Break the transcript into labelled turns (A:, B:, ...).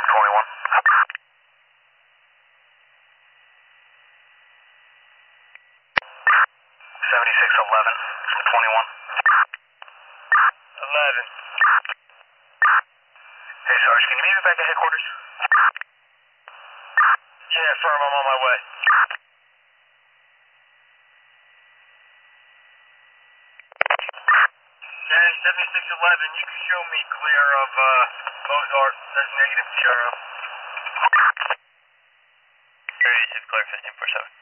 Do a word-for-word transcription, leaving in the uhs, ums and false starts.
A: twenty-one. seventy-six eleven from twenty-one.
B: eleven.
A: Hey, Sarge, can you meet me back at headquarters?
B: Yeah, firm, I'm on my way. Danny, seventy-six eleven, you can show me clear of uh, Mozart. That's negative T R O.
A: thirty-six clear, fifteen four seven.